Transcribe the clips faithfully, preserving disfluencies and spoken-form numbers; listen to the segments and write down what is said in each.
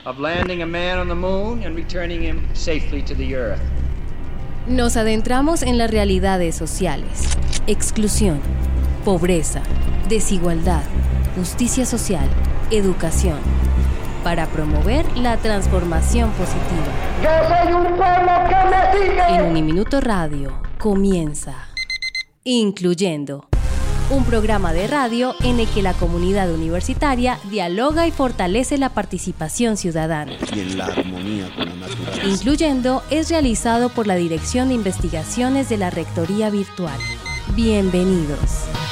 of landing a man on the moon and returning him safely to the earth. Nos adentramos en las realidades sociales: exclusión, pobreza, desigualdad, justicia social, educación, para promover la transformación positiva. ¡Yo soy un pueblo que me sigue! En Uniminuto Radio comienza Incluyendo, un programa de radio en el que la comunidad universitaria dialoga y fortalece la participación ciudadana. Y en la armonía con la naturaleza. Incluyendo es realizado por la Dirección de Investigaciones de la Rectoría Virtual. Bienvenidos.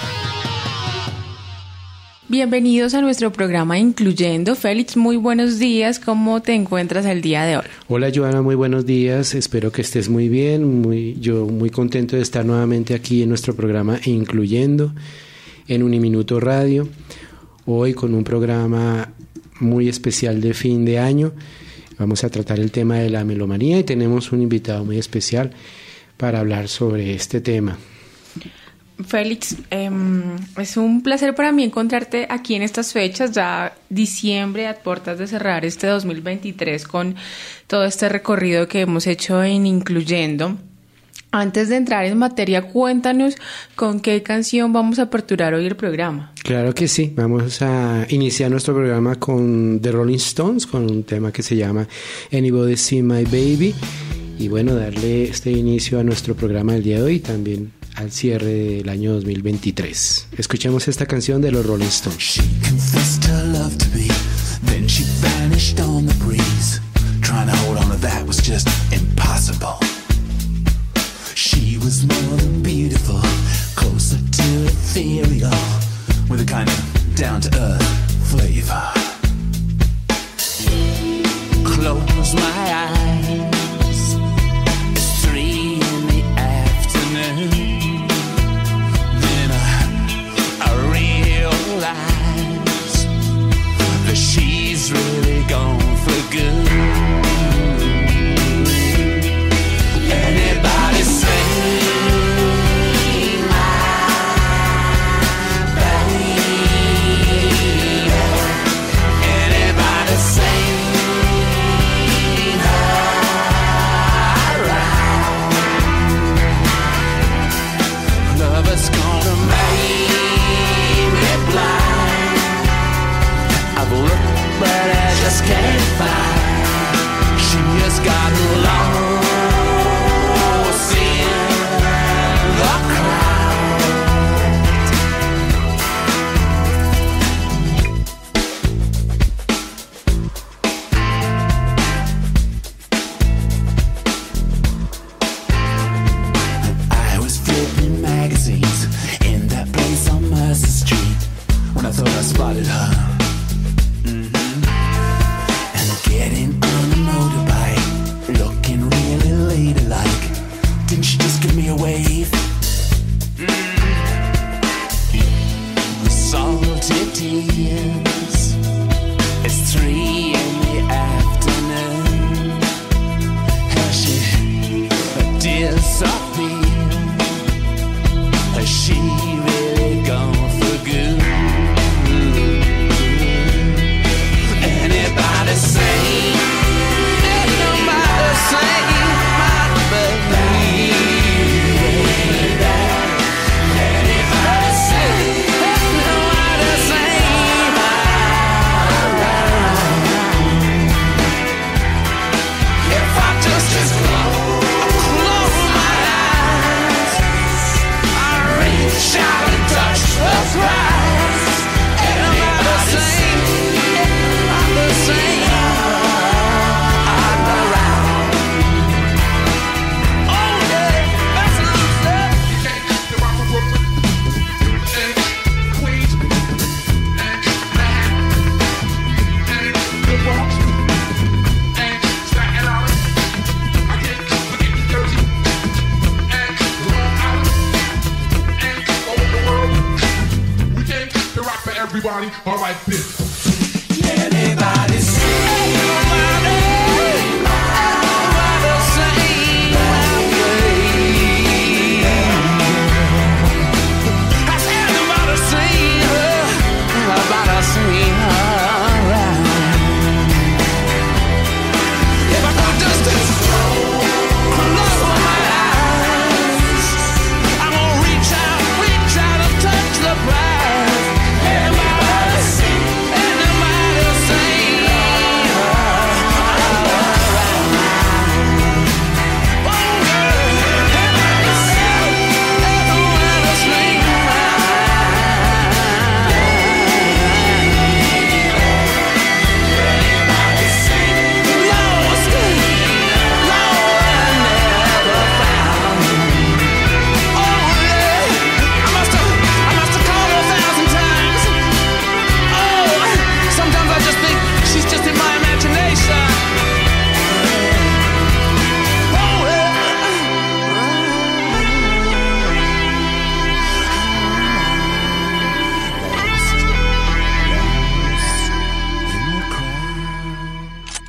Bienvenidos a nuestro programa Incluyendo. Félix, muy buenos días. ¿Cómo te encuentras el día de hoy? Hola, Joana, muy buenos días. Espero que estés muy bien. Muy, yo muy contento de estar nuevamente aquí en nuestro programa Incluyendo en Uniminuto Radio. Hoy con un programa muy especial de fin de año. Vamos a tratar el tema de la melomanía y tenemos un invitado muy especial para hablar sobre este tema. Félix, eh, es un placer para mí encontrarte aquí en estas fechas, ya diciembre a puertas de cerrar este dos mil veintitrés con todo este recorrido que hemos hecho en Incluyendo. Antes de entrar en materia, cuéntanos con qué canción vamos a aperturar hoy el programa. Claro que sí, vamos a iniciar nuestro programa con The Rolling Stones, con un tema que se llama Anybody See My Baby, y bueno, darle este inicio a nuestro programa del día de hoy y también al cierre del año dos mil veintitrés. Escuchemos esta canción de los Rolling Stones. She confessed her love to me, then she vanished on the breeze. Trying to hold on to that was just impossible. She was more than beautiful, closer to ethereal, with a kind of down-to-earth flavor. Close my eyes, it's three in the afternoon. That she's really gone for good. Anybody say my baby? Anybody say her right? Lover's gonna make me blind. I've looked, but I just can't find. She has got lost in the crowd. I was flipping magazines in that place on Mercer Street when I thought I spotted her. Getting on a motorbike, looking really ladylike. Didn't she just give me a wave? Mm. Salty tears. It's three in the afternoon. Has she disappeared? Has she really gone for good? Anybody say, nobody say my baby. Anybody say, nobody say my baby. If I just, just close, close my eyes, I reach out and touch the prize. Anybody say, sing I'm around. Oh yeah, that's what I'm saying. You can't keep the rock of Brooklyn and Queens and Manhattan and the Bronx and Staten Island. I can't forget New Jersey and Long Island and all over the world. We can't keep the rock for everybody. All right, this. Anybody see nobody? Nobody say my baby. Has anybody seen her? Nobody seen her right?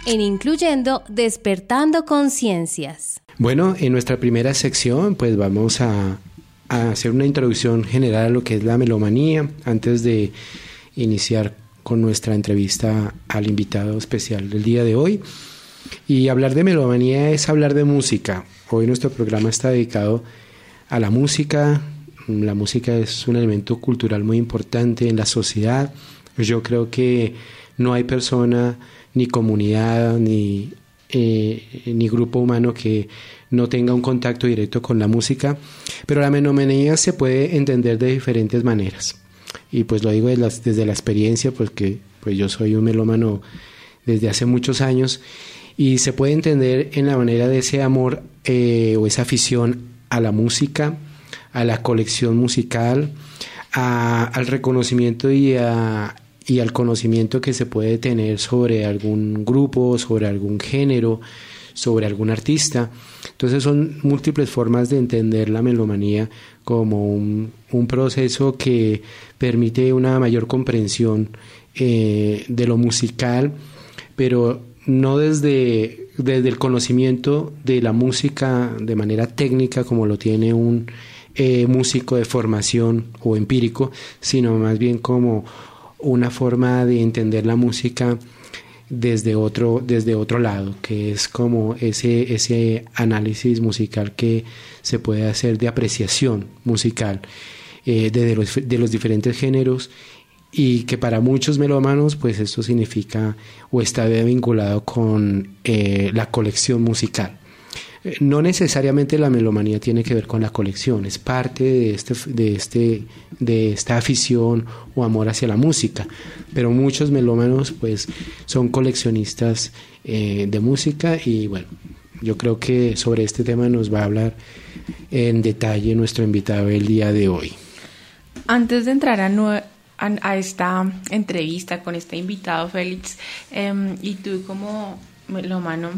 en Incluyendo, despertando conciencias. Bueno, en nuestra primera sección pues vamos a, a hacer una introducción general a lo que es la melomanía antes de iniciar con nuestra entrevista al invitado especial del día de hoy. Y hablar de melomanía es hablar de música. Hoy nuestro programa está dedicado a la música. La música es un elemento cultural muy importante en la sociedad. Yo creo que no hay persona, ni comunidad, ni, eh, ni grupo humano que no tenga un contacto directo con la música, pero la melomanía se puede entender de diferentes maneras. Y pues lo digo desde la, desde la experiencia, porque pues yo soy un melómano desde hace muchos años, y se puede entender en la manera de ese amor eh, o esa afición a la música, a la colección musical, a, al reconocimiento y a y al conocimiento que se puede tener sobre algún grupo, sobre algún género, sobre algún artista. Entonces son múltiples formas de entender la melomanía como un, un proceso que permite una mayor comprensión eh, de lo musical, pero no desde, desde el conocimiento de la música de manera técnica como lo tiene un eh, músico de formación o empírico, sino más bien como una forma de entender la música desde otro, desde otro lado, que es como ese, ese análisis musical que se puede hacer de apreciación musical eh, de, de, los, de los diferentes géneros, y que para muchos melómanos pues esto significa o está vinculado con eh, la colección musical. No necesariamente la melomanía tiene que ver con la colección, es parte de, este, de, este, de esta afición o amor hacia la música, pero muchos melómanos pues son coleccionistas eh, de música, y bueno, yo creo que sobre este tema nos va a hablar en detalle nuestro invitado el día de hoy. Antes de entrar a, nue- a, a esta entrevista con este invitado, Félix, eh, y tú como melómano,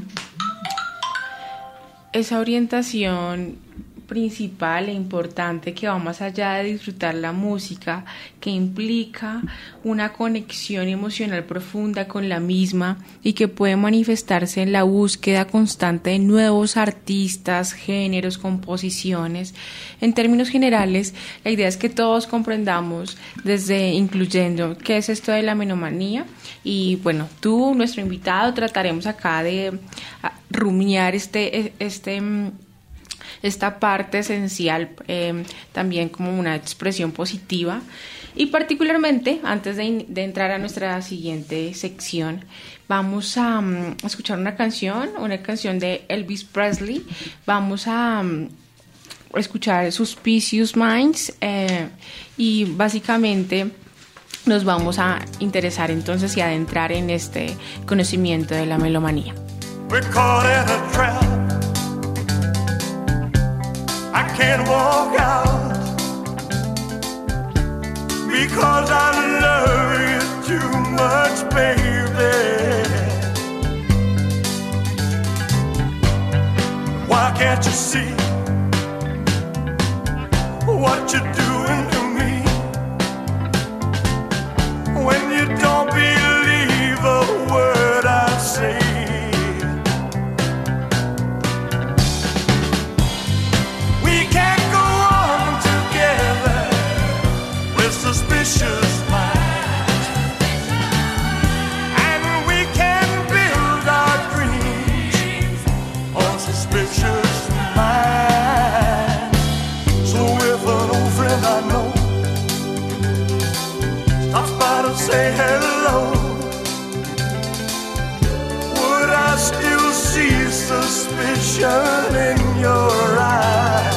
esa orientación principal e importante que va más allá de disfrutar la música, que implica una conexión emocional profunda con la misma y que puede manifestarse en la búsqueda constante de nuevos artistas, géneros, composiciones. En términos generales, la idea es que todos comprendamos desde Incluyendo qué es esto de la melomanía, y bueno, tú, nuestro invitado, trataremos acá de rumiar este, este esta parte esencial eh, también como una expresión positiva. Y particularmente, antes de, de entrar a nuestra siguiente sección, vamos a, um, a escuchar una canción, una canción de Elvis Presley. Vamos a um, escuchar Suspicious Minds eh, y básicamente nos vamos a interesar entonces y adentrar en este conocimiento de la melomanía. We're caught in a trap. I can't walk out because I love you too much, baby. Why can't you see what you're doing to me when you don't believe a word I say? Suspicious minds, and we can build our dreams on suspicious minds. So if an old friend I know stops by to say hello, would I still see suspicion in your eyes?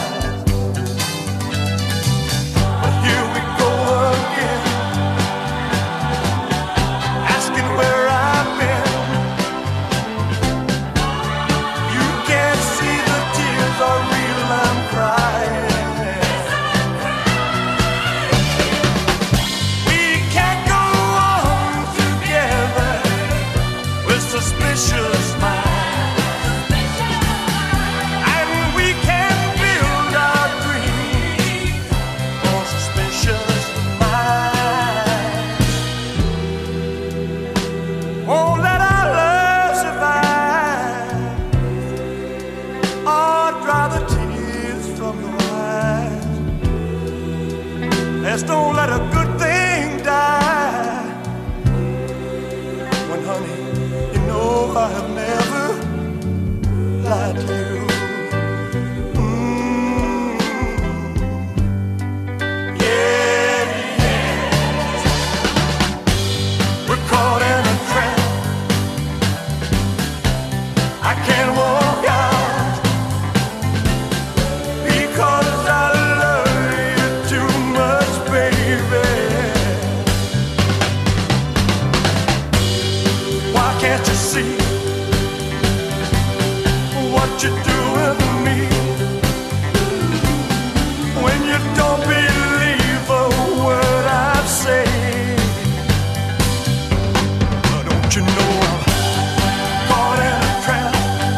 Suspicious mind, and we I have never lied to you. Mm. Yeah, yeah. We're caught in a trap. I can't walk out because I love you too much, baby. Why can't you see what you're doing to me? When you don't believe a word I say, don't you know I'm caught in a trap?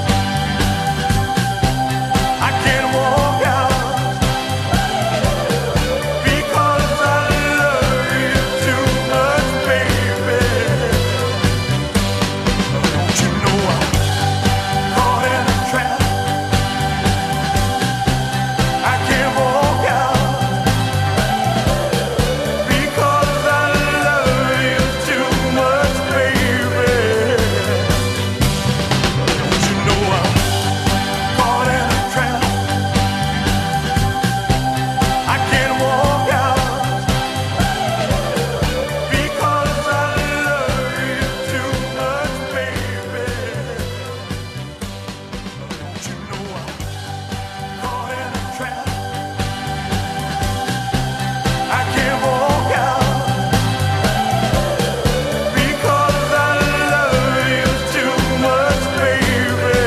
I can't walk out because I love you too much, baby. Don't you know I'm caught in a trap? I can't walk out because I love you too much, baby. Don't you know I'm caught in a trap? I can't walk out because I love you too much, baby. Don't you know I'm caught in a trap? I can't walk out because I love you too much, baby.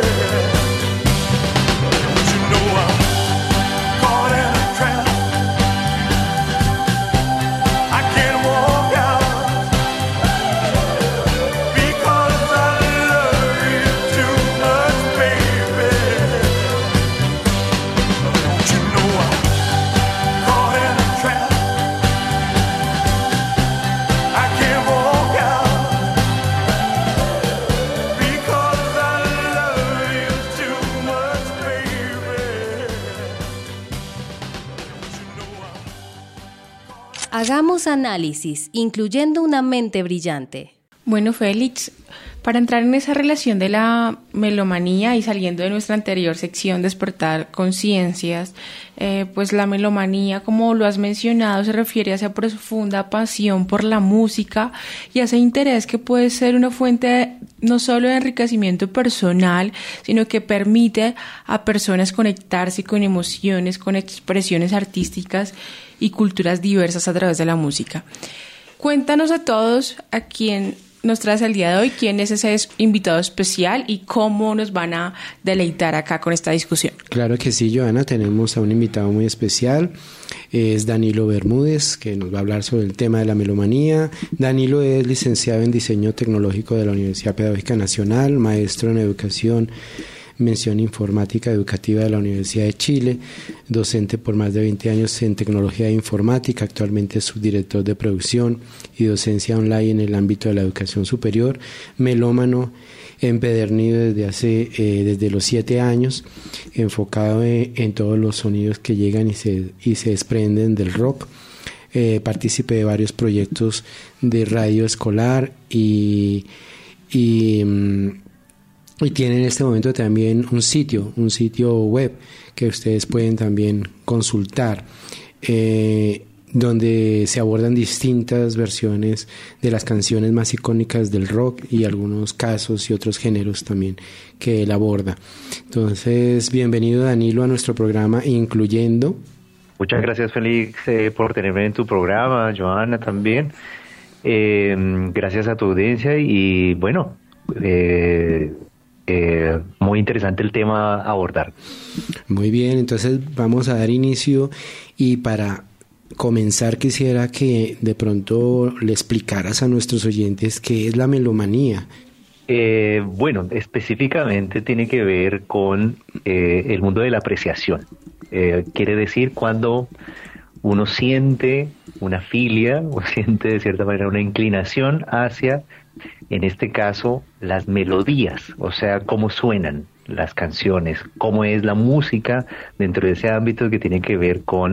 Don't you know I'm caught in a trap? I can't walk out because I love you too much, baby. Don't you know I'm caught in a trap? I can't walk out because I love you too much, baby. Don't you know I'm Hagamos análisis, incluyendo una mente brillante. Bueno, Félix, para entrar en esa relación de la melomanía y saliendo de nuestra anterior sección Despertar Conciencias, eh, pues la melomanía, como lo has mencionado, se refiere a esa profunda pasión por la música y a ese interés que puede ser una fuente de, no solo de enriquecimiento personal, sino que permite a personas conectarse con emociones, con expresiones artísticas y culturas diversas a través de la música. Cuéntanos a todos a quién nos traes el día de hoy, quién es ese invitado especial y cómo nos van a deleitar acá con esta discusión. Claro que sí, Joana, tenemos a un invitado muy especial, es Danilo Bermúdez, que nos va a hablar sobre el tema de la melomanía. Danilo es licenciado en Diseño Tecnológico de la Universidad Pedagógica Nacional, maestro en Educación, mención informática educativa de la Universidad de Chile, docente por más de veinte años en tecnología de informática, actualmente es subdirector de producción y docencia online en el ámbito de la educación superior, melómano empedernido desde hace eh, desde los siete años, enfocado en, en todos los sonidos que llegan y se, y se desprenden del rock. Eh, partícipe de varios proyectos de radio escolar y, y Y tiene en este momento también un sitio, un sitio web que ustedes pueden también consultar, eh, donde se abordan distintas versiones de las canciones más icónicas del rock y algunos casos y otros géneros también que él aborda. Entonces, bienvenido Danilo a nuestro programa Incluyendo. Muchas gracias, Félix, eh, por tenerme en tu programa, Joana también. Eh, gracias a tu audiencia y bueno, eh, Eh, muy interesante el tema a abordar. Muy bien, entonces vamos a dar inicio y para comenzar quisiera que de pronto le explicaras a nuestros oyentes qué es la melomanía. Eh, bueno, específicamente tiene que ver con eh, el mundo de la apreciación. Eh, quiere decir cuando uno siente una filia o siente de cierta manera una inclinación hacia, en este caso, las melodías, o sea, cómo suenan las canciones, cómo es la música dentro de ese ámbito que tiene que ver con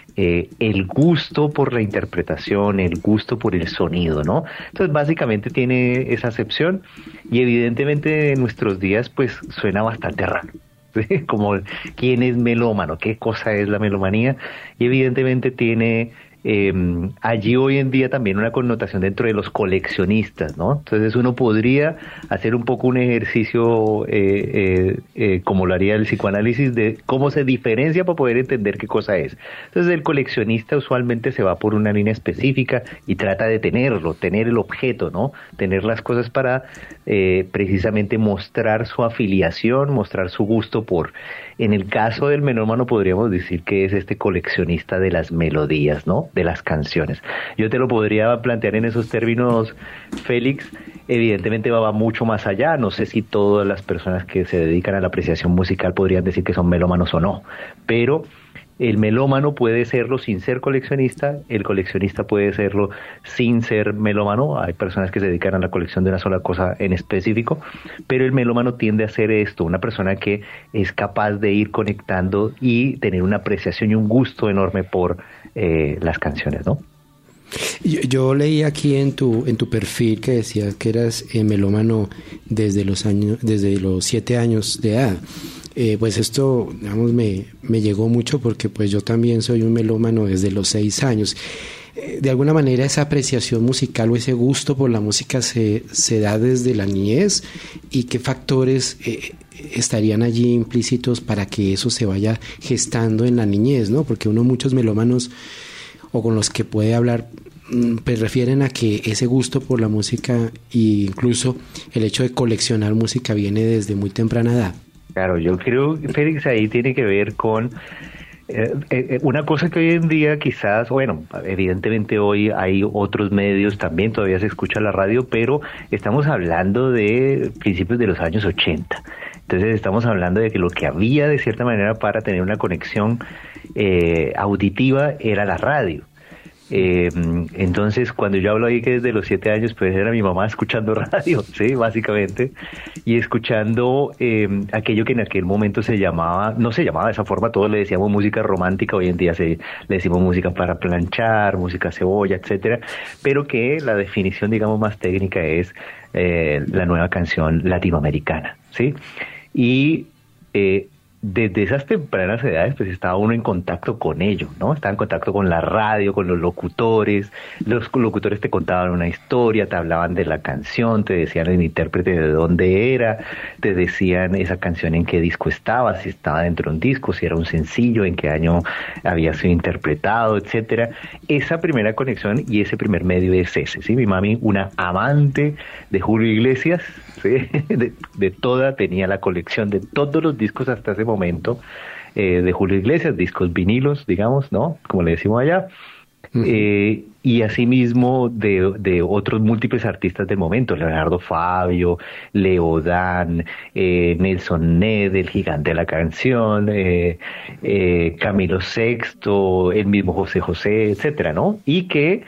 eh, el gusto por la interpretación, el gusto por el sonido, ¿no? Entonces básicamente tiene esa acepción y evidentemente en nuestros días pues suena bastante raro. ¿Sí? Como quién es melómano, qué cosa es la melomanía, y evidentemente tiene eh, allí hoy en día también una connotación dentro de los coleccionistas, ¿no? Entonces uno podría hacer un poco un ejercicio eh, eh, eh, como lo haría el psicoanálisis de cómo se diferencia para poder entender qué cosa es. Entonces el coleccionista usualmente se va por una línea específica y trata de tenerlo, tener el objeto, ¿no? Tener las cosas para eh, precisamente mostrar su afiliación, mostrar su gusto por. En el caso del melómano podríamos decir que es este coleccionista de las melodías, ¿no? De las canciones. Yo te lo podría plantear en esos términos, Félix. Evidentemente va mucho más allá. No sé si todas las personas que se dedican a la apreciación musical podrían decir que son melómanos o no, pero el melómano puede serlo sin ser coleccionista, el coleccionista puede serlo sin ser melómano. Hay personas que se dedican a la colección de una sola cosa en específico, pero el melómano tiende a ser esto, una persona que es capaz de ir conectando y tener una apreciación y un gusto enorme por eh, las canciones, ¿no? Yo, yo leí aquí en tu en tu perfil que decías que eras eh, melómano desde los años desde los siete años de edad. Eh, pues esto, digamos, me, me llegó mucho porque pues yo también soy un melómano desde los seis años. Eh, de alguna manera esa apreciación musical o ese gusto por la música se, se da desde la niñez, y qué factores eh, estarían allí implícitos para que eso se vaya gestando en la niñez, ¿no? Porque uno, muchos melómanos o con los que puede hablar, pues refieren a que ese gusto por la música e incluso el hecho de coleccionar música viene desde muy temprana edad. Claro, yo creo, Félix, ahí tiene que ver con eh, eh, una cosa que hoy en día quizás, bueno, evidentemente hoy hay otros medios también, todavía se escucha la radio, pero estamos hablando de principios de los años ochenta. Entonces estamos hablando de que lo que había de cierta manera para tener una conexión eh, auditiva era la radio. Eh, entonces cuando yo hablo ahí que desde los siete años, pues era mi mamá escuchando radio, sí, básicamente, y escuchando eh, aquello que en aquel momento se llamaba, no se llamaba de esa forma, todos le decíamos música romántica, hoy en día se, le decimos música para planchar, música cebolla, etcétera, pero que la definición, digamos, más técnica es eh, la nueva canción latinoamericana, sí, y eh, desde esas tempranas edades pues estaba uno en contacto con ello, ¿no? Estaba en contacto con la radio, con los locutores, los locutores te contaban una historia, te hablaban de la canción, te decían el intérprete de dónde era, te decían esa canción en qué disco estaba, si estaba dentro de un disco, si era un sencillo, en qué año había sido interpretado, etcétera. Esa primera conexión y ese primer medio es ese, ¿sí? Mi mami, una amante de Julio Iglesias, ¿sí? de, de toda, tenía la colección de todos los discos hasta ese momento eh, de Julio Iglesias, discos vinilos, digamos, ¿no? Como le decimos allá. Uh-huh. Eh, y asimismo de, de otros múltiples artistas del momento, Leonardo Fabio, Leodán, eh, Nelson Ned, el gigante de la canción, eh, eh, Camilo Sexto, el mismo José José, etcétera, ¿no? Y que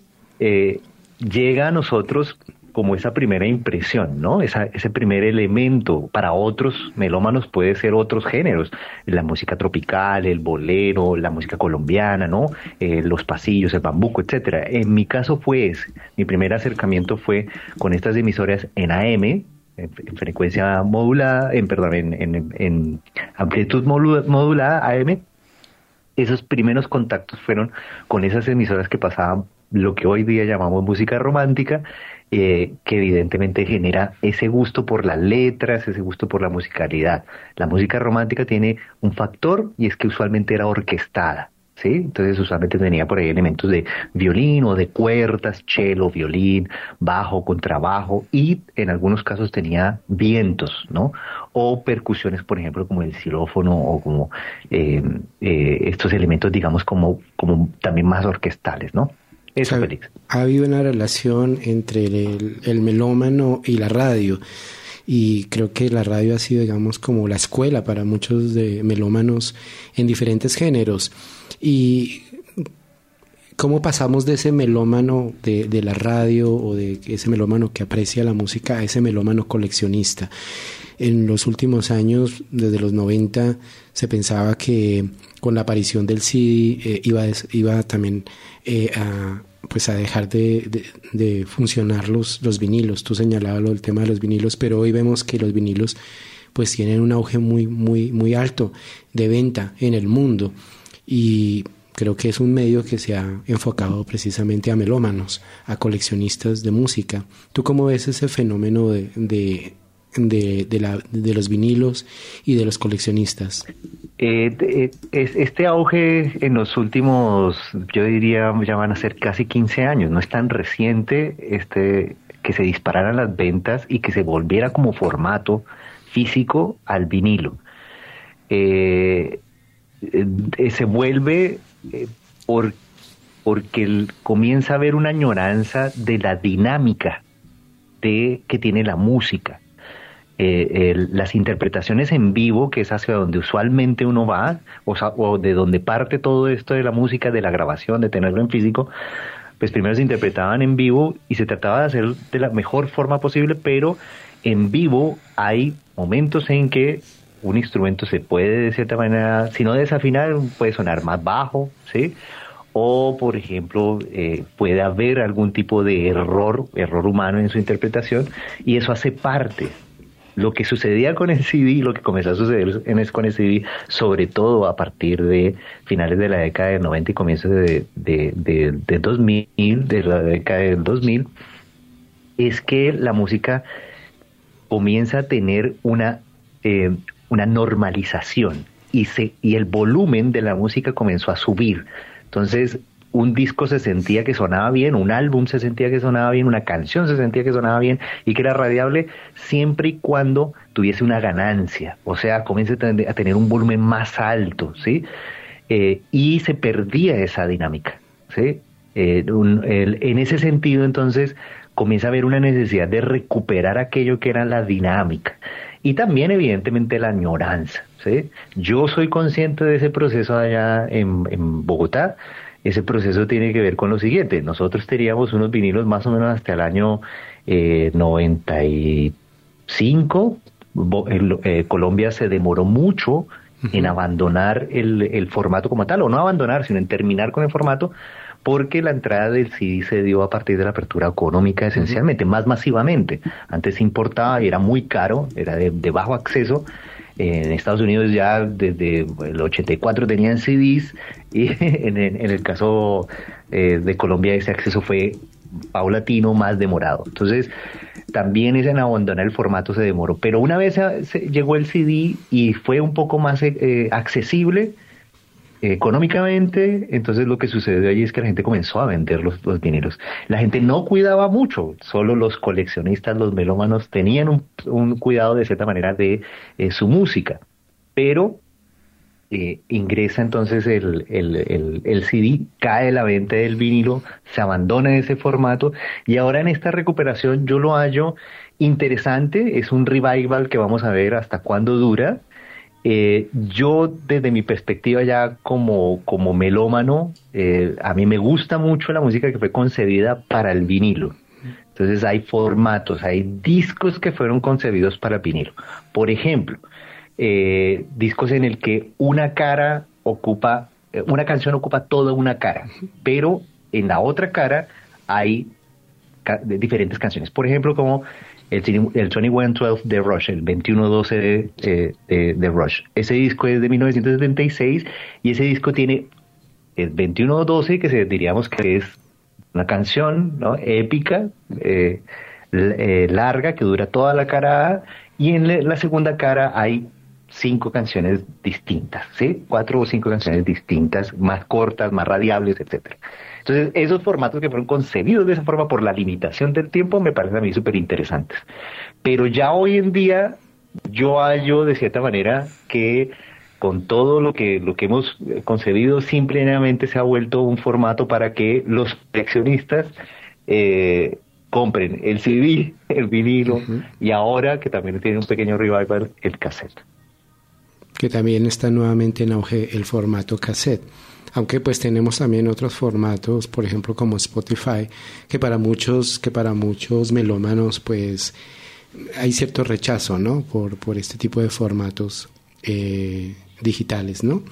eh, llega a nosotros como esa primera impresión, ¿no? Esa, ese primer elemento. Para otros melómanos puede ser otros géneros, la música tropical, el bolero, la música colombiana, ¿no? Eh, los pasillos, el bambuco, etcétera. En mi caso fue ese. Mi primer acercamiento fue con estas emisoras en A M, en, en frecuencia modulada, en perdón, en, en, en amplitud modulada, A M. Esos primeros contactos fueron con esas emisoras que pasaban lo que hoy día llamamos música romántica, eh, que evidentemente genera ese gusto por las letras, ese gusto por la musicalidad. La música romántica tiene un factor, y es que usualmente era orquestada, ¿sí? Entonces usualmente tenía por ahí elementos de violín o de cuerdas, cello, violín, bajo, contrabajo, y en algunos casos tenía vientos, ¿no? O percusiones, por ejemplo, como el xilófono o como eh, eh, estos elementos, digamos, como, como también más orquestales, ¿no? Eso, ha, Félix. Ha habido una relación entre el, el melómano y la radio, y creo que la radio ha sido, digamos, como la escuela para muchos de melómanos en diferentes géneros. Y ¿cómo pasamos de ese melómano de, de la radio o de ese melómano que aprecia la música a ese melómano coleccionista? En los últimos años, desde los noventa, se pensaba que con la aparición del C D eh, iba, iba también eh, a, pues a dejar de, de, de funcionar los, los vinilos. Tú señalabas lo del tema de los vinilos, pero hoy vemos que los vinilos pues tienen un auge muy, muy, muy alto de venta en el mundo, y creo que es un medio que se ha enfocado precisamente a melómanos, a coleccionistas de música. ¿Tú cómo ves ese fenómeno de, de, de, de, la, de los vinilos y de los coleccionistas? Eh, de, es, este auge en los últimos, yo diría, ya van a ser casi quince años, no es tan reciente este que se dispararan las ventas y que se volviera como formato físico al vinilo. Eh, eh, se vuelve eh, por, porque el, comienza a haber una añoranza de la dinámica de, que tiene la música. Eh, el, las interpretaciones en vivo, que es hacia donde usualmente uno va, o, sea, o de donde parte todo esto de la música, de la grabación, de tenerlo en físico, pues primero se interpretaban en vivo y se trataba de hacer de la mejor forma posible, pero en vivo hay momentos en que un instrumento se puede de cierta manera, si no desafinar, puede sonar más bajo, ¿sí? O, por ejemplo, eh, puede haber algún tipo de error, error humano en su interpretación, y eso hace parte. Lo que sucedía con el C D, lo que comenzó a suceder en es con el C D, sobre todo a partir de finales de la década del noventa y comienzos de, de, de, de dos mil, de la década del dos mil, es que la música comienza a tener una, eh, una normalización y, se, y el volumen de la música comenzó a subir. Entonces, un disco se sentía que sonaba bien, un álbum se sentía que sonaba bien, una canción se sentía que sonaba bien y que era radiable siempre y cuando tuviese una ganancia, o sea, comienza a tener un volumen más alto, ¿sí? Eh, y se perdía esa dinámica, ¿sí? Eh, un, el, en ese sentido, entonces, comienza a haber una necesidad de recuperar aquello que era la dinámica y también, evidentemente, la añoranza, ¿sí? Yo soy consciente de ese proceso allá en, en Bogotá. Ese proceso tiene que ver con lo siguiente. Nosotros teníamos unos vinilos más o menos hasta el año eh, noventa y cinco. El, eh, Colombia se demoró mucho uh-huh. en abandonar el, el formato como tal, o no abandonar, sino en terminar con el formato, porque la entrada del C D se dio a partir de la apertura económica esencialmente, uh-huh. más masivamente. Antes se importaba y era muy caro, era de, de bajo acceso. En Estados Unidos ya desde el ochenta y cuatro tenían C Ds y en, en, en el caso eh, de Colombia ese acceso fue paulatino, más demorado. Entonces también ese en abandonar el formato se demoró. Pero una vez se, llegó el C D y fue un poco más eh, accesible eh, económicamente, entonces lo que sucedió allí es que la gente comenzó a vender los, los vinilos. La gente no cuidaba mucho, solo los coleccionistas, los melómanos tenían un, un cuidado de cierta manera de eh, su música, pero eh, ingresa entonces el, el, el, el C D, cae la venta del vinilo, se abandona ese formato y ahora en esta recuperación yo lo hallo interesante, es un revival que vamos a ver hasta cuándo dura. Eh, yo desde mi perspectiva ya como, como melómano, eh, a mí me gusta mucho la música que fue concebida para el vinilo. Entonces hay formatos, hay discos que fueron concebidos para el vinilo. Por ejemplo, eh, discos en el que una cara ocupa, eh, una canción ocupa toda una cara, pero en la otra cara hay ca- diferentes canciones. Por ejemplo, como el, el veintiuno doce de Rush, el veintiuno doce de, eh, de, de Rush. Ese disco es de mil novecientos setenta y seis y ese disco tiene el veintiuno doce, que se, diríamos que es una canción, ¿no?, épica, eh, eh, larga, que dura toda la cara A, y en la segunda cara hay cinco canciones distintas, ¿sí? Cuatro o cinco canciones distintas, más cortas, más radiables, etcétera. Entonces, esos formatos que fueron concebidos de esa forma por la limitación del tiempo me parecen a mí súper interesantes. Pero ya hoy en día, yo hallo de cierta manera que con todo lo que lo que hemos concebido, simplemente se ha vuelto un formato para que los coleccionistas eh, compren el C D, el vinilo, uh-huh. y ahora, que también tiene un pequeño revival, el cassette. Que también está nuevamente en auge el formato cassette. Aunque pues tenemos también otros formatos, por ejemplo como Spotify, que para muchos, que para muchos melómanos pues hay cierto rechazo, ¿no? Por, por este tipo de formatos eh, digitales, ¿no?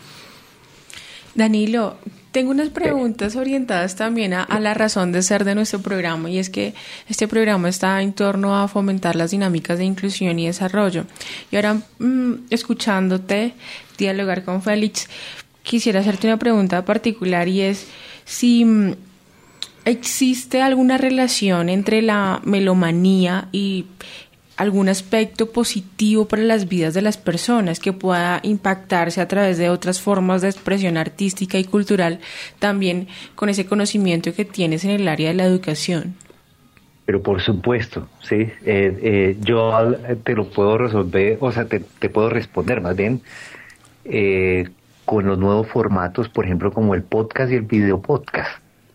Danilo, tengo unas preguntas orientadas también a, a la razón de ser de nuestro programa, y es que este programa está en torno a fomentar las dinámicas de inclusión y desarrollo. Y ahora, mmm, escuchándote dialogar con Félix, quisiera hacerte una pregunta particular, y es si mmm, existe alguna relación entre la melomanía y algún aspecto positivo para las vidas de las personas que pueda impactarse a través de otras formas de expresión artística y cultural, también con ese conocimiento que tienes en el área de la educación. Pero por supuesto, sí. Eh, eh, yo te lo puedo resolver, o sea, te, te puedo responder más bien eh, con los nuevos formatos, por ejemplo, como el podcast y el video podcast.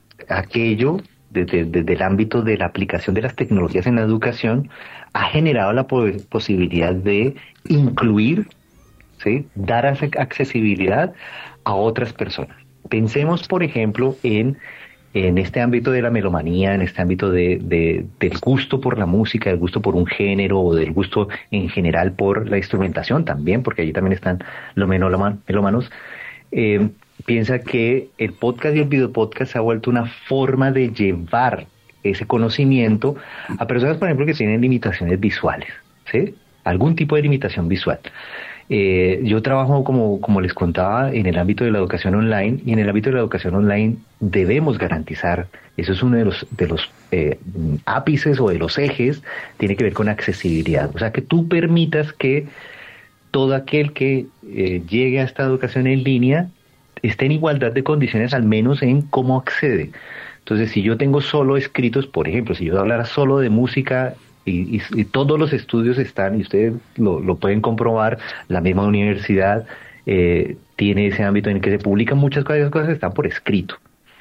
Aquello desde, desde el ámbito de la aplicación de las tecnologías en la educación ha generado la po- posibilidad de incluir, ¿sí? Dar accesibilidad a otras personas. Pensemos, por ejemplo, en, en este ámbito de la melomanía, en este ámbito de, de, del gusto por la música, del gusto por un género, o del gusto en general por la instrumentación también, porque allí también están los melómanos. melómanos. Eh, piensa que el podcast y el video podcast se ha vuelto una forma de llevar ese conocimiento a personas, por ejemplo, que tienen limitaciones visuales, ¿sí? Algún tipo de limitación visual. Eh, yo trabajo, como, como les contaba, en el ámbito de la educación online, y en el ámbito de la educación online debemos garantizar, eso es uno de los, de los eh, ápices o de los ejes, tiene que ver con accesibilidad. O sea, que tú permitas que todo aquel que eh, llegue a esta educación en línea esté en igualdad de condiciones, al menos en cómo accede. Entonces, si yo tengo solo escritos, por ejemplo, si yo hablara solo de música y, y, y todos los estudios están, y ustedes lo, lo pueden comprobar, la misma universidad eh, tiene ese ámbito en el que se publican muchas cosas, cosas están por escrito.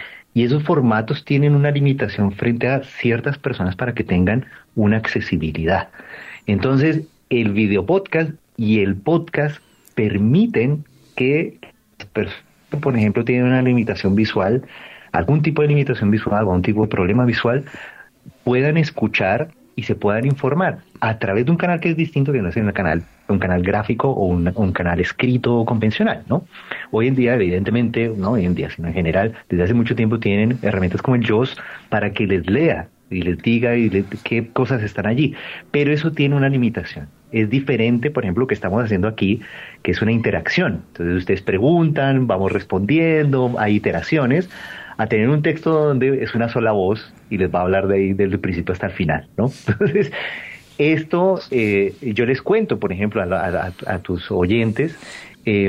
Y esos formatos tienen una limitación frente a ciertas personas para que tengan una accesibilidad. Entonces, el video podcast y el podcast permiten que las personas, por ejemplo, tienen una limitación visual, algún tipo de limitación visual, algún tipo de problema visual, puedan escuchar y se puedan informar a través de un canal que es distinto, que no es un canal, un canal gráfico o un, un canal escrito convencional, ¿no? Hoy en día, evidentemente, no hoy en día, sino en general, desde hace mucho tiempo tienen herramientas como el JAWS para que les lea y les diga y les, qué cosas están allí. Pero eso tiene una limitación. Es diferente, por ejemplo, lo que estamos haciendo aquí, que es una interacción. Entonces ustedes preguntan, vamos respondiendo, hay iteraciones, a tener un texto donde es una sola voz y les va a hablar de ahí desde el principio hasta el final, ¿no? Entonces, esto eh, yo les cuento, por ejemplo, a, a, a tus oyentes, eh,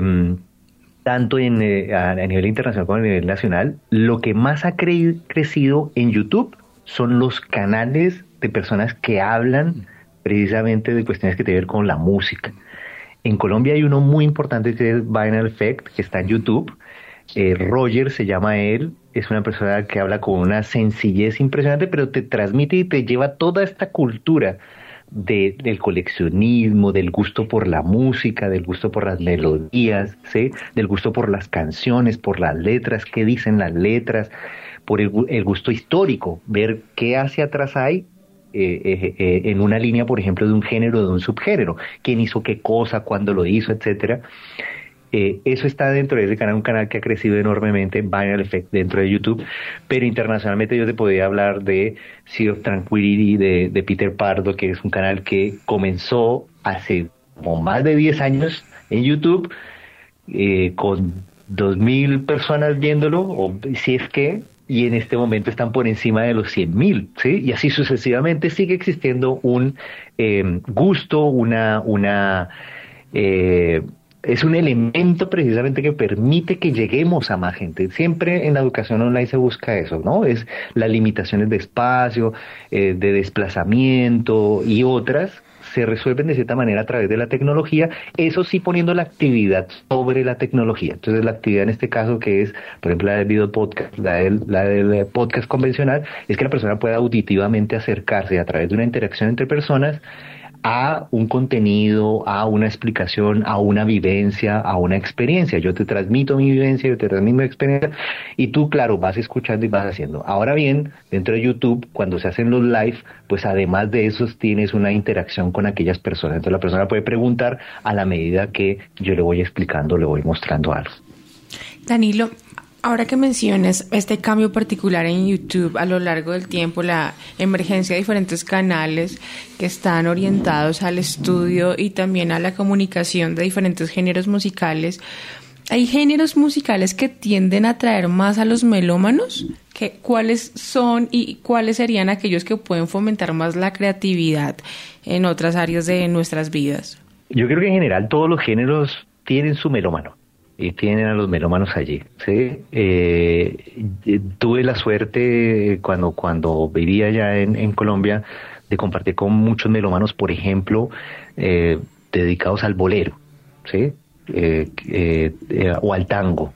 tanto en, eh, a, a nivel internacional como a nivel nacional, lo que más ha cre- crecido en YouTube son los canales de personas que hablan precisamente de cuestiones que tienen que ver con la música. En Colombia hay uno muy importante que es Vinyl Effect, que está en YouTube. Eh, Roger se llama él, es una persona que habla con una sencillez impresionante, pero te transmite y te lleva toda esta cultura de, del coleccionismo, del gusto por la música, del gusto por las melodías, ¿sí? Del gusto por las canciones, por las letras, qué dicen las letras, por el, el gusto histórico, ver qué hacia atrás hay eh, eh, eh, en una línea, por ejemplo, de un género, de un subgénero, quién hizo qué cosa, cuándo lo hizo, etcétera. Eh, eso está dentro de ese canal, un canal que ha crecido enormemente, Vinyl Effect, dentro de YouTube, pero internacionalmente yo te podría hablar de Sea of Tranquility, de, de Peter Pardo, que es un canal que comenzó hace como más de diez años en YouTube, eh, con dos mil personas viéndolo, o si es que, y en este momento están por encima de los cien mil, ¿sí? Y así sucesivamente sigue existiendo un eh, gusto, una... una eh, es un elemento precisamente que permite que lleguemos a más gente. Siempre en la educación online se busca eso, ¿no? Es las limitaciones de espacio, eh, de desplazamiento y otras se resuelven de cierta manera a través de la tecnología, eso sí poniendo la actividad sobre la tecnología. Entonces la actividad en este caso, que es, por ejemplo, la del video podcast, la del, la del podcast convencional, es que la persona pueda auditivamente acercarse a través de una interacción entre personas a un contenido, a una explicación, a una vivencia, a una experiencia. Yo te transmito mi vivencia, yo te transmito mi experiencia y tú, claro, vas escuchando y vas haciendo. Ahora bien, dentro de YouTube, cuando se hacen los live, pues además de eso tienes una interacción con aquellas personas. Entonces la persona puede preguntar a la medida que yo le voy explicando, le voy mostrando algo. Danilo, ahora que mencionas este cambio particular en YouTube a lo largo del tiempo, la emergencia de diferentes canales que están orientados al estudio y también a la comunicación de diferentes géneros musicales, ¿hay géneros musicales que tienden a atraer más a los melómanos? ¿Qué, ¿Cuáles son y cuáles serían aquellos que pueden fomentar más la creatividad en otras áreas de nuestras vidas? Yo creo que en general todos los géneros tienen su melómano. Y tienen a los melómanos allí, ¿sí? Eh, tuve la suerte cuando cuando vivía allá en, en Colombia de compartir con muchos melómanos, por ejemplo, eh, dedicados al bolero, ¿sí? Eh, eh, eh, o al tango,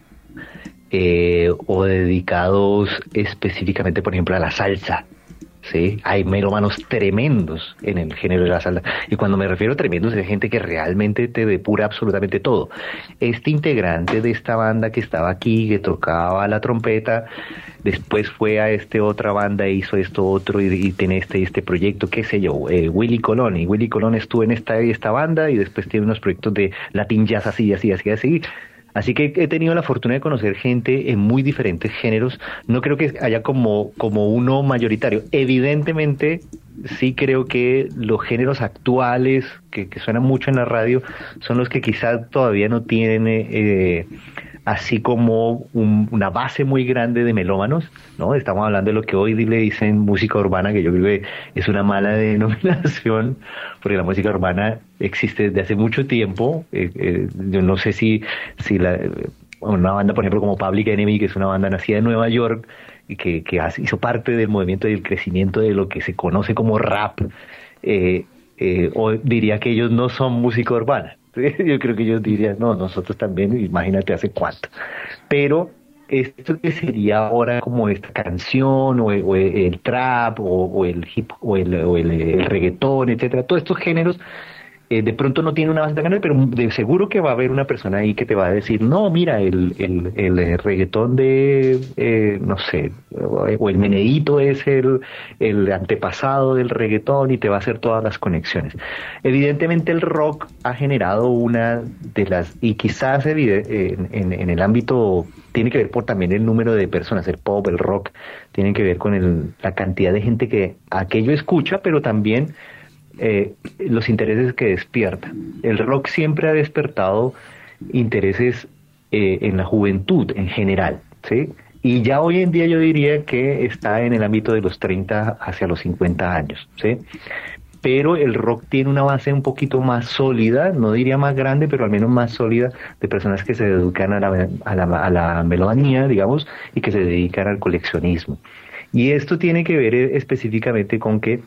eh, o dedicados específicamente, por ejemplo, a la salsa. Sí, hay melómanos tremendos en el género de la salsa. Y cuando me refiero a tremendos, es gente que realmente te depura absolutamente todo. Este integrante de esta banda que estaba aquí, que tocaba la trompeta, después fue a esta otra banda e hizo esto otro y, y tiene este este proyecto, qué sé yo, eh, Willy Colón. Y Willy Colón estuvo en esta, esta banda y después tiene unos proyectos de Latin Jazz así, así, así, así. Así que he tenido la fortuna de conocer gente en muy diferentes géneros. No creo que haya como, como uno mayoritario. Evidentemente, sí creo que los géneros actuales, que, que suenan mucho en la radio, son los que quizás todavía no tienen eh, así como un, una base muy grande de melómanos, ¿no? Estamos hablando de lo que hoy le dicen música urbana, que yo creo que es una mala denominación, porque la música urbana existe desde hace mucho tiempo. Eh, eh, yo no sé si, si la, una banda, por ejemplo, como Public Enemy, que es una banda nacida en Nueva York, y que, que hizo parte del movimiento y del crecimiento de lo que se conoce como rap, eh, eh, o diría que ellos no son música urbana. Yo creo que ellos dirían, no, nosotros también, imagínate hace cuánto. Pero esto que sería ahora como esta canción, o el, o el trap, o, o el hip, o el, o el, el reggaetón, etcétera, todos estos géneros, eh, de pronto no tiene una base tan grande, pero de seguro que va a haber una persona ahí que te va a decir, no, mira, el, el, el reggaetón de, eh, no sé, o el meneíto es el, el antepasado del reggaetón, y te va a hacer todas las conexiones. Evidentemente el rock ha generado una de las, y quizás en, en, en el ámbito, tiene que ver por también el número de personas, el pop, el rock, tiene que ver con el, la cantidad de gente que aquello escucha, pero también Eh, los intereses que despierta. El rock siempre ha despertado intereses eh, en la juventud en general, ¿sí? Y ya hoy en día yo diría que está en el ámbito de los treinta hacia los cincuenta años, ¿sí? Pero el rock tiene una base un poquito más sólida, no diría más grande, pero al menos más sólida, de personas que se dedican a la, a la, a la melomanía, digamos, y que se dedican al coleccionismo. Y esto tiene que ver específicamente con que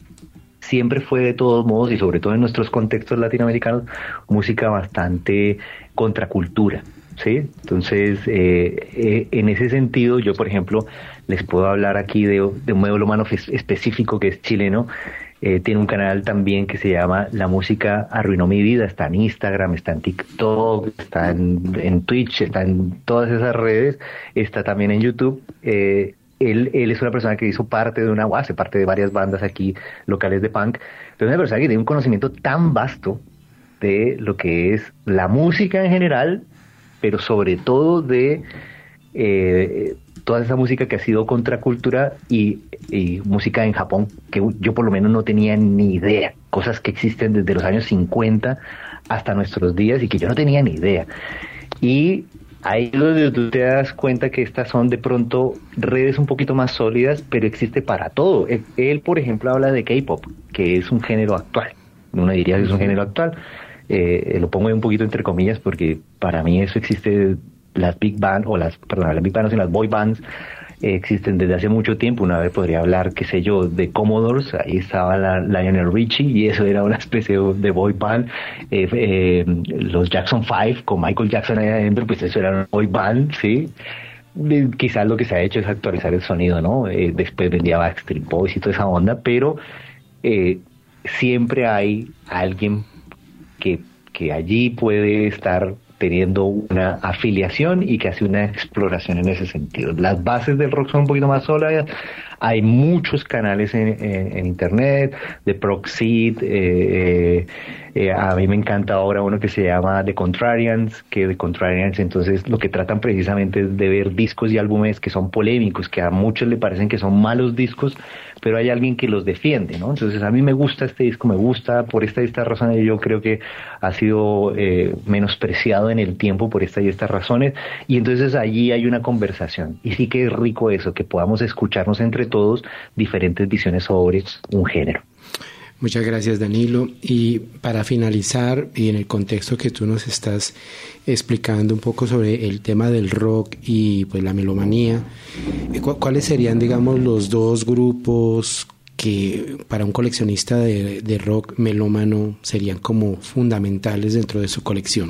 siempre fue, de todos modos, y sobre todo en nuestros contextos latinoamericanos, música bastante contracultura, ¿sí? Entonces, eh, eh, en ese sentido, yo, por ejemplo, les puedo hablar aquí de, de un melómano específico que es chileno. Eh, tiene un canal también que se llama La Música Arruinó Mi Vida. Está en Instagram, está en TikTok, está en, en Twitch, está en todas esas redes, está también en YouTube. Eh, Él, él es una persona que hizo parte de una, hace parte de varias bandas aquí locales de punk, pero es una persona que tiene un conocimiento tan vasto de lo que es la música en general, pero sobre todo de eh, toda esa música que ha sido contracultura y, y música en Japón, que yo por lo menos no tenía ni idea, cosas que existen desde los años cincuenta hasta nuestros días y que yo no tenía ni idea. Y ahí es donde tú te das cuenta que estas son de pronto redes un poquito más sólidas, pero existe para todo. Él, él por ejemplo, habla de K-pop, que es un género actual. Uno diría que es un género actual. Eh, lo pongo un poquito entre comillas porque para mí eso existe, las big bands, o las, perdón, las big bands y las boy bands eh, existen desde hace mucho tiempo. Una vez podría hablar, qué sé yo, de Commodores, ahí estaba la, Lionel Richie, y eso era una especie de boy band. Eh, eh, los Jackson Five, con Michael Jackson ahí adentro, pues eso era una boy band, ¿sí? Eh, quizás lo que se ha hecho es actualizar el sonido, ¿no? Eh, después vendía Backstreet Boys y toda esa onda, pero eh, siempre hay alguien que, que allí puede estar teniendo una afiliación y que hace una exploración en ese sentido. Las bases del rock son un poquito más sólidas. Hay muchos canales en, en, en internet, de Proxit, eh, eh, a mí me encanta ahora uno que se llama The Contrarians, que The Contrarians entonces lo que tratan precisamente es de ver discos y álbumes que son polémicos, que a muchos le parecen que son malos discos, pero hay alguien que los defiende, ¿no? Entonces a mí me gusta este disco, me gusta por esta y estas razones, yo creo que ha sido eh, menospreciado en el tiempo por estas y estas razones, y entonces allí hay una conversación, y sí que es rico eso, que podamos escucharnos entre todos diferentes visiones sobre un género. Muchas gracias, Danilo. Y para finalizar, y en el contexto que tú nos estás explicando un poco sobre el tema del rock y pues la melomanía, ¿cu- ¿cuáles serían, digamos, los dos grupos que para un coleccionista de, de rock melómano serían como fundamentales dentro de su colección?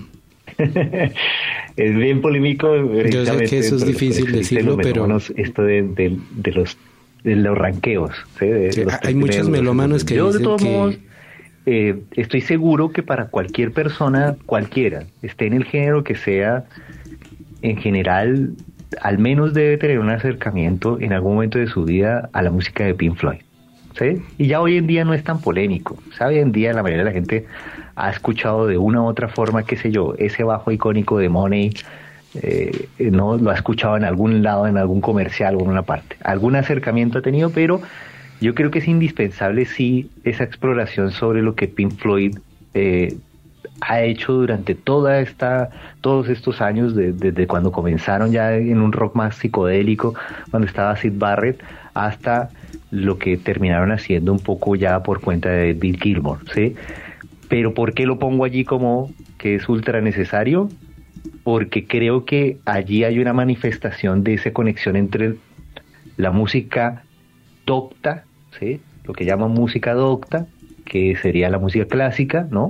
Es bien polémico. Yo sé que eso es difícil decirlo, pero esto de, de, de los de los ranqueos, ¿sí? De sí, los hay muchos melómanos que yo dicen de todos que... modos eh, estoy seguro que para cualquier persona, cualquiera, esté en el género que sea, en general, al menos debe tener un acercamiento en algún momento de su vida a la música de Pink Floyd, ¿sí? Y ya hoy en día no es tan polémico, ¿sabe? Hoy en día la mayoría de la gente ha escuchado de una u otra forma, qué sé yo, ese bajo icónico de Money, eh, no lo ha escuchado en algún lado, en algún comercial o en una parte. Algún acercamiento ha tenido, pero yo creo que es indispensable sí esa exploración sobre lo que Pink Floyd eh, ha hecho durante toda esta, todos estos años, de, desde cuando comenzaron ya en un rock más psicodélico, cuando estaba Syd Barrett, hasta lo que terminaron haciendo un poco ya por cuenta de Bill Gilmour, ¿sí? Pero ¿por qué lo pongo allí como que es ultra necesario? Porque creo que allí hay una manifestación de esa conexión entre la música docta, ¿sí? Lo que llaman música docta, que sería la música clásica, ¿no?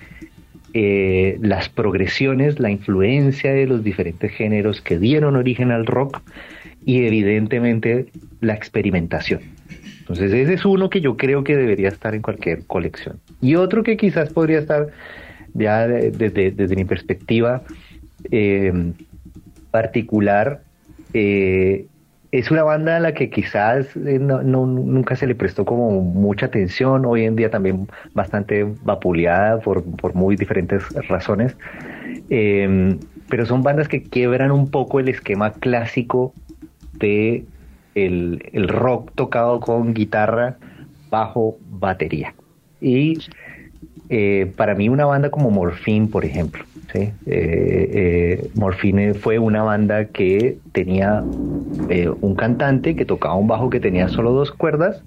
Eh, las progresiones, la influencia de los diferentes géneros que dieron origen al rock y evidentemente la experimentación. Entonces ese es uno que yo creo que debería estar en cualquier colección. Y otro que quizás podría estar ya desde, desde mi perspectiva eh, particular, eh, es una banda a la que quizás eh, no, no, nunca se le prestó como mucha atención, hoy en día también bastante vapuleada por, por muy diferentes razones, eh, pero son bandas que quiebran un poco el esquema clásico de el, el rock tocado con guitarra, bajo, batería. Y eh, para mí una banda como Morphine, por ejemplo, ¿sí? eh, eh, Morphine fue una banda que tenía eh, un cantante que tocaba un bajo que tenía solo dos cuerdas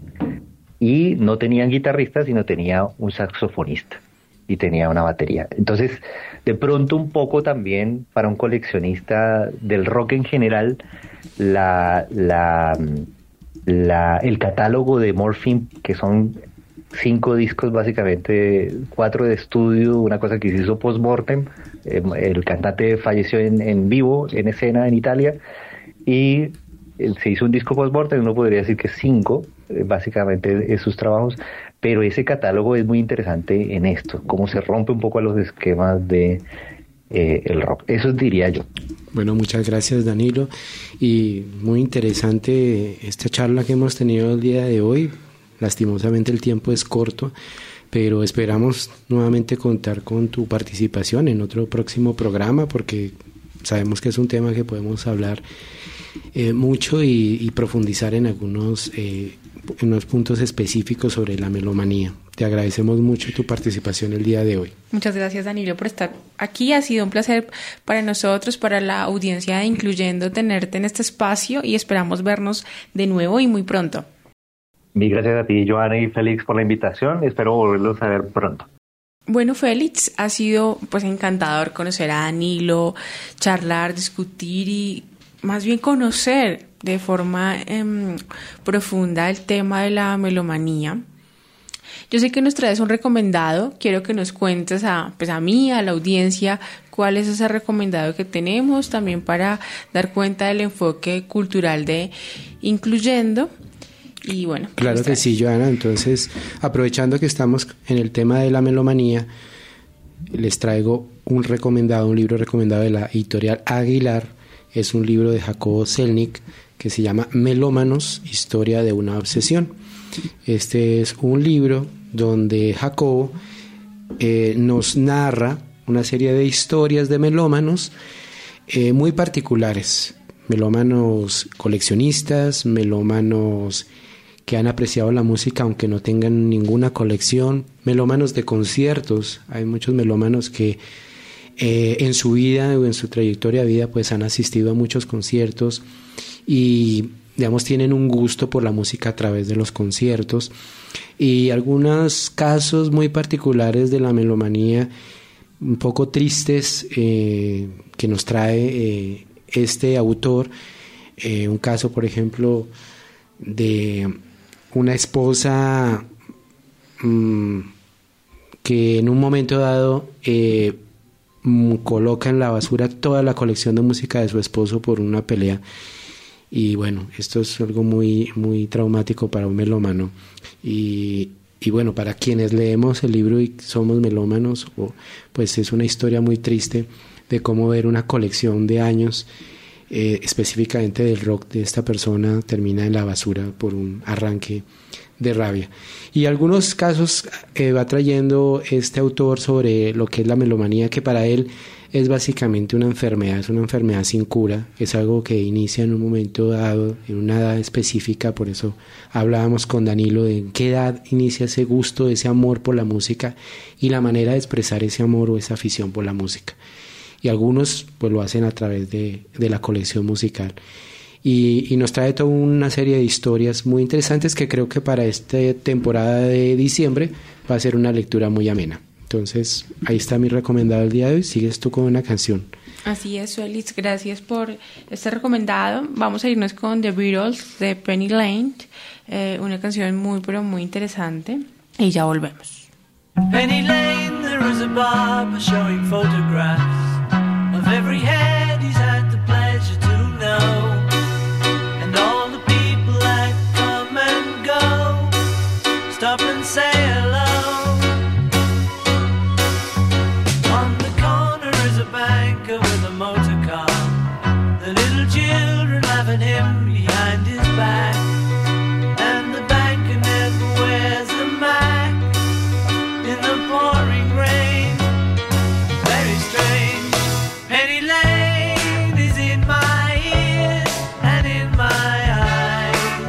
y no tenían guitarristas, sino tenía un saxofonista y tenía una batería. Entonces, de pronto un poco también para un coleccionista del rock en general, la, la, la, el catálogo de Morphine, que son cinco discos básicamente, cuatro de estudio, una cosa que se hizo post-mortem, eh, el cantante falleció en, en vivo, en escena en Italia, y eh, se hizo un disco post-mortem, uno podría decir que cinco, eh, básicamente es sus trabajos, pero ese catálogo es muy interesante en esto, cómo se rompe un poco a los esquemas de eh, el rock, eso diría yo. Bueno, muchas gracias, Danilo, y muy interesante esta charla que hemos tenido el día de hoy. Lastimosamente el tiempo es corto, pero esperamos nuevamente contar con tu participación en otro próximo programa, porque sabemos que es un tema que podemos hablar eh, mucho y, y profundizar en algunos eh, en unos puntos específicos sobre la melomanía. Te agradecemos mucho tu participación el día de hoy. Muchas gracias, Danilo, por estar aquí. Ha sido un placer para nosotros, para la audiencia de Incluyendo, tenerte en este espacio y esperamos vernos de nuevo y muy pronto. Mil gracias a ti, Joana y Félix, por la invitación. Espero volverlos a ver pronto. Bueno, Félix, ha sido pues encantador conocer a Danilo, charlar, discutir y más bien conocer de forma eh, profunda el tema de la melomanía. Yo sé que nos traes un recomendado. Quiero que nos cuentes a, pues a mí, a la audiencia, cuál es ese recomendado que tenemos, también para dar cuenta del enfoque cultural de Incluyendo. Y bueno. Claro que sí, Joana. Entonces, aprovechando que estamos en el tema de la melomanía, les traigo un recomendado, un libro recomendado de la editorial Aguilar. Es un libro de Jacobo Selnick que se llama Melómanos, historia de una obsesión. Este es un libro donde Jacobo eh, nos narra una serie de historias de melómanos eh, muy particulares. Melómanos coleccionistas, melómanos que han apreciado la música aunque no tengan ninguna colección, melómanos de conciertos. Hay muchos melómanos que eh, en su vida o en su trayectoria de vida pues han asistido a muchos conciertos y digamos tienen un gusto por la música a través de los conciertos, y algunos casos muy particulares de la melomanía un poco tristes eh, que nos trae eh, este autor. Eh, un caso, por ejemplo, de una esposa mmm, que en un momento dado eh, mmm, coloca en la basura toda la colección de música de su esposo por una pelea. Y bueno, esto es algo muy, muy traumático para un melómano. Y, y bueno, para quienes leemos el libro y somos melómanos, o, pues es una historia muy triste de cómo ver una colección de años, eh, específicamente del rock de esta persona, termina en la basura por un arranque de rabia. Y algunos casos eh, va trayendo este autor sobre lo que es la melomanía, que para él es básicamente una enfermedad, es una enfermedad sin cura, es algo que inicia en un momento dado, en una edad específica. Por eso hablábamos con Danilo de en qué edad inicia ese gusto, ese amor por la música y la manera de expresar ese amor o esa afición por la música. Y algunos pues lo hacen a través de, de la colección musical. Y, y nos trae toda una serie de historias muy interesantes que creo que para esta temporada de diciembre va a ser una lectura muy amena. Entonces, ahí está mi recomendado el día de hoy. Sigues tú con una canción. Así es, Félix. Gracias por este recomendado. Vamos a irnos con The Beatles de Penny Lane, eh, una canción muy, pero muy interesante. Y ya volvemos. Penny Lane, there is a barber showing photographs of every head he's had the pleasure to know, and all the people that come and go stop and say hello. On the corner is a banker with a motor car, the little children laughing him behind his back, and the banker never wears a mask in the pouring rain. Very strange. Penny Lane is in my ears and in my eyes.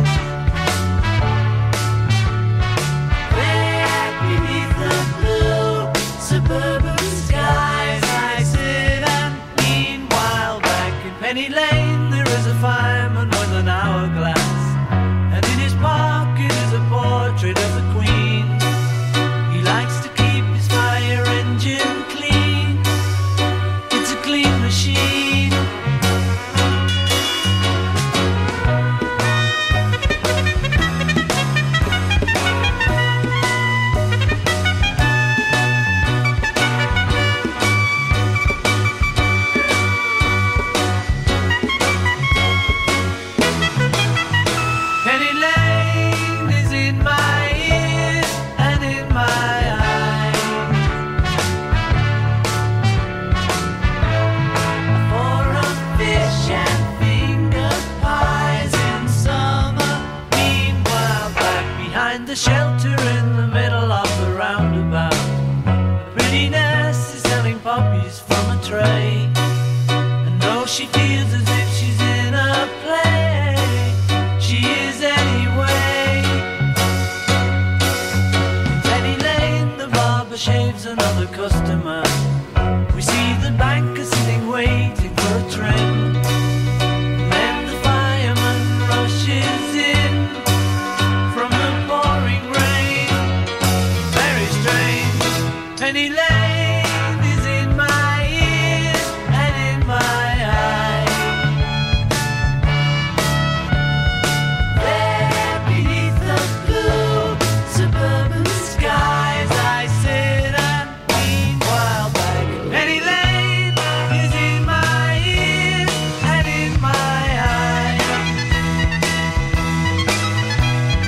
There beneath the blue suburban skies I sit, and meanwhile back in Penny Lane there is a fireman with an hourglass, and in his pocket is a portrait of the Queen. He likes to keep his fire engine clean. It's a clean machine. Penny Lane is in my ears and in my eyes. For a fish and finger pies in summer. Meanwhile, back behind the shelter in the middle of the roundabout, a pretty nurse is selling poppies from a tray. And though she feels as if she's in a play, she is anyway. In Penny Lane, the barber shaves another customer. We see the banker sitting waiting for a trim. And then the fireman rushes in from the pouring rain. Very strange. Penny Lane is in my ears and in my eyes. There beneath the blue suburban skies I sit, and meanwhile back in Penny Lane is in my ears and in my eyes.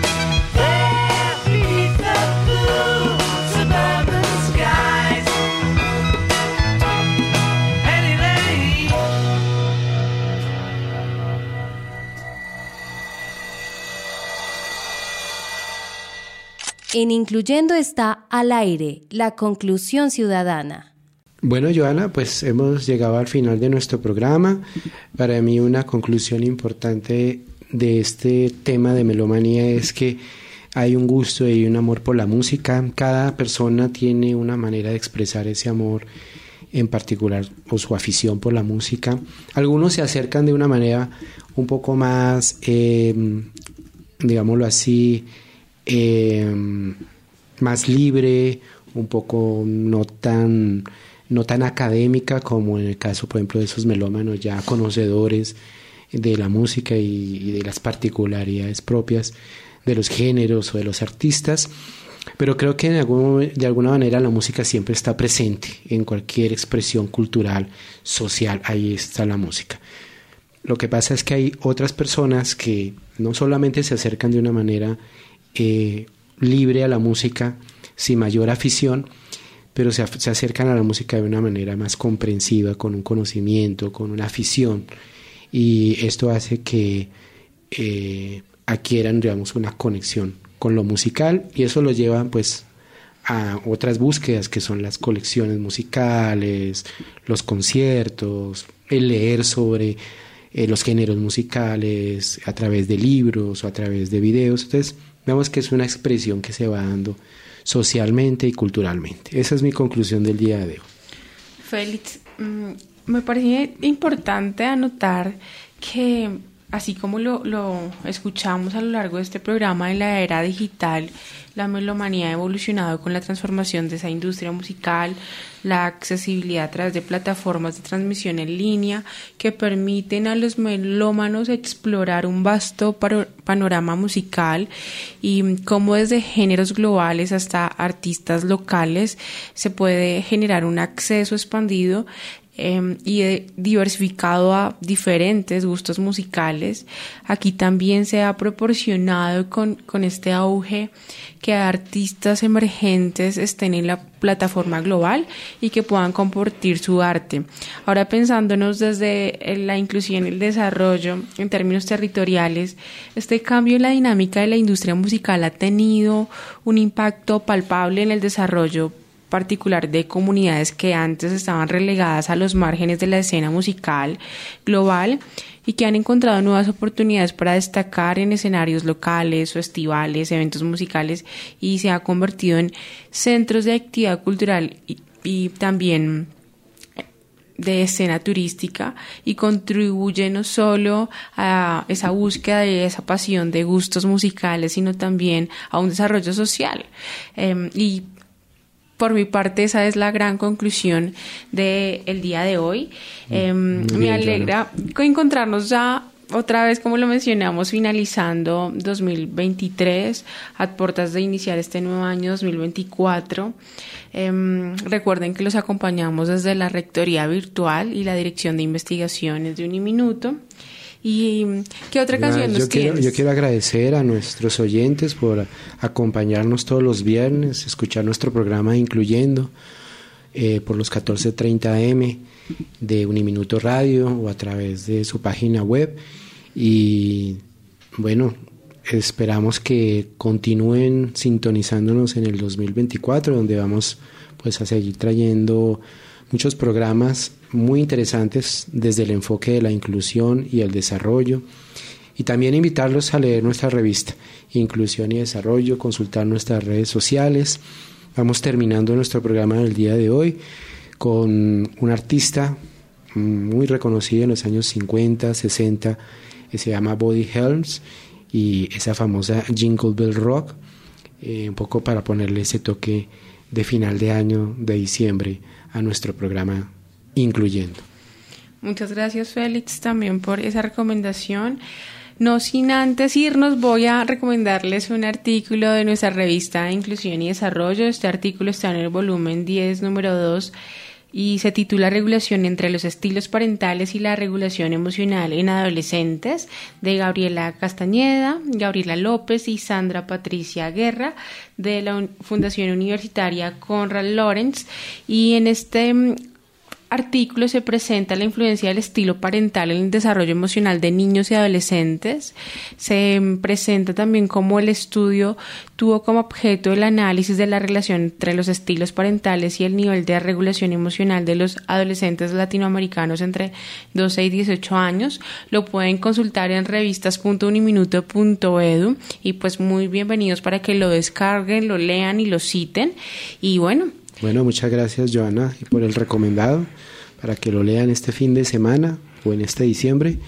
En Incluyendo está Al Aire, la conclusión ciudadana. Bueno, Joana, pues hemos llegado al final de nuestro programa. Para mí una conclusión importante de este tema de melomanía es que hay un gusto y un amor por la música. Cada persona tiene una manera de expresar ese amor en particular o su afición por la música. Algunos se acercan de una manera un poco más, eh, digámoslo así, eh, más libre, un poco no tan, no tan académica como en el caso, por ejemplo, de esos melómanos ya conocedores de la música y, y de las particularidades propias de los géneros o de los artistas. Pero creo que en algún, de alguna manera la música siempre está presente en cualquier expresión cultural, social, ahí está la música. Lo que pasa es que hay otras personas que no solamente se acercan de una manera eh, libre a la música, sin mayor afición, pero se, se acercan a la música de una manera más comprensiva, con un conocimiento, con una afición, y esto hace que eh, adquieran, digamos, una conexión con lo musical, y eso lo lleva pues a otras búsquedas que son las colecciones musicales, los conciertos, el leer sobre eh, los géneros musicales a través de libros o a través de videos. Entonces vemos que es una expresión que se va dando socialmente y culturalmente. Esa es mi conclusión del día de hoy. Félix, me parece importante anotar que así como lo, lo escuchamos a lo largo de este programa, en la era digital, la melomanía ha evolucionado con la transformación de esa industria musical, la accesibilidad a través de plataformas de transmisión en línea que permiten a los melómanos explorar un vasto paro- panorama musical, y cómo desde géneros globales hasta artistas locales se puede generar un acceso expandido Eh, y eh, diversificado a diferentes gustos musicales. Aquí también se ha proporcionado con, con este auge que artistas emergentes estén en la plataforma global y que puedan compartir su arte. Ahora, pensándonos desde la inclusión y el desarrollo en términos territoriales, este cambio en la dinámica de la industria musical ha tenido un impacto palpable en el desarrollo particular de comunidades que antes estaban relegadas a los márgenes de la escena musical global y que han encontrado nuevas oportunidades para destacar en escenarios locales, festivales, eventos musicales, y se ha convertido en centros de actividad cultural y, y también de escena turística, y contribuye no solo a esa búsqueda de esa pasión de gustos musicales, sino también a un desarrollo social. Eh, y Por mi parte, esa es la gran conclusión del día de hoy. Eh, me alegra encontrarnos ya otra vez, como lo mencionamos, finalizando dos mil veintitrés, a puertas de iniciar este nuevo año dos mil veinticuatro. Eh, recuerden que los acompañamos desde la Rectoría Virtual y la Dirección de Investigaciones de Uniminuto. ¿Y qué otra canción yo nos quiero, tienes? Yo quiero agradecer a nuestros oyentes por acompañarnos todos los viernes, escuchar nuestro programa Incluyendo eh, por los catorce treinta A M de Uniminuto Radio o a través de su página web. Y bueno, esperamos que continúen sintonizándonos en el dos mil veinticuatro, donde vamos pues a seguir trayendo muchos programas muy interesantes desde el enfoque de la inclusión y el desarrollo, y también invitarlos a leer nuestra revista Inclusión y Desarrollo, consultar nuestras redes sociales. Vamos terminando nuestro programa del día de hoy con un artista muy reconocido en los años cincuenta, sesenta, que se llama Buddy Helms, y esa famosa Jingle Bell Rock, eh, un poco para ponerle ese toque de final de año, de diciembre, a nuestro programa Incluyendo. Muchas gracias, Félix, también por esa recomendación. No sin antes irnos, voy a recomendarles un artículo de nuestra revista Inclusión y Desarrollo. Este artículo está en el volumen diez, número dos, y se titula Regulación entre los estilos parentales y la regulación emocional en adolescentes, de Gabriela Castañeda, Gabriela López y Sandra Patricia Guerra, de la Fundación Universitaria Konrad Lorenz. Y en este artículo se presenta la influencia del estilo parental en el desarrollo emocional de niños y adolescentes. Se presenta también cómo el estudio tuvo como objeto el análisis de la relación entre los estilos parentales y el nivel de regulación emocional de los adolescentes latinoamericanos entre doce y dieciocho años. Lo pueden consultar en revistas punto uniminuto punto edu y pues muy bienvenidos para que lo descarguen, lo lean y lo citen. Y bueno, Bueno, muchas gracias, Joana, y por el recomendado, para que lo lean este fin de semana o en este diciembre.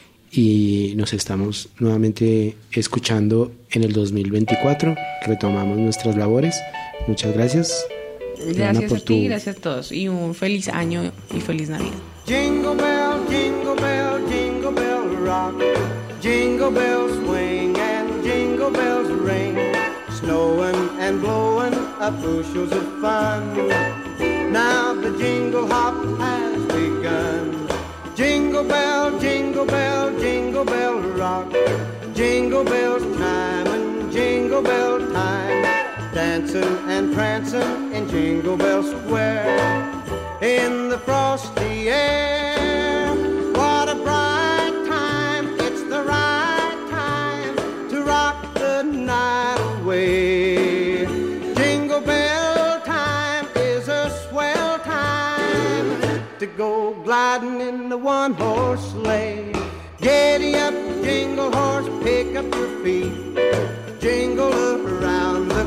Y nos estamos nuevamente escuchando en el dos mil veinticuatro. Retomamos nuestras labores. Muchas gracias. gracias Joana, a por ti, tu... gracias a todos y un feliz año y feliz Navidad. Jingle bell, jingle bell, jingle bell rock. Jingle bells swing and jingle bells ring. Snowing and blowing up bushels of fun. Now the jingle hop has begun. Jingle bell, jingle bell, jingle bell rock. Jingle bells chime and jingle bell time. Dancing and prancing in Jingle Bell Square. In the frosty air, what a bright time. It's the right time to rock the night away. Jingle bell time is a swell time to go gliding in the one-horse sleigh. Giddy up, jingle horse, pick up your feet. Jingle around the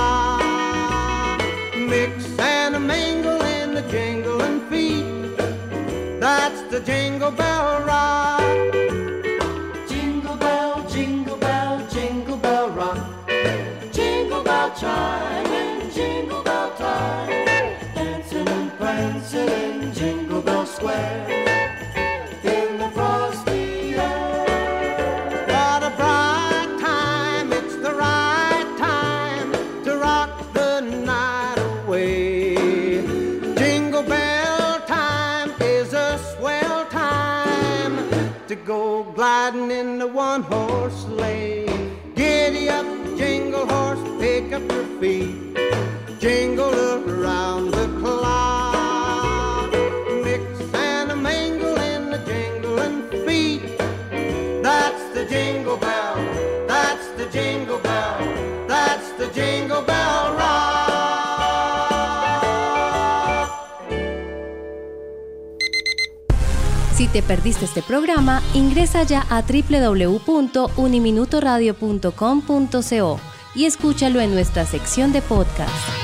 clock. Mix and a mingle in the jingling feet. That's the Jingle Bell Rock. Jingle bell, jingle bell, jingle bell rock. Jingle bell chime and jingle bell time. Dancing and prancing in Jingle Bell Square. In the frosty air. What a bright time, it's the right time to rock the night away. Jingle bell time is a swell time to go gliding in the one-horse sleigh. Giddy up, jingle horse, pick up your feet. Jingle around the clock. Mix and a mingle in the jingling feet. That's the Jingle Bell, that's the Jingle Bell, that's the Jingle Bell Rock. Si te perdiste este programa, ingresa ya a doble u doble u doble u punto uniminutoradio punto com punto co y escúchalo en nuestra sección de podcast.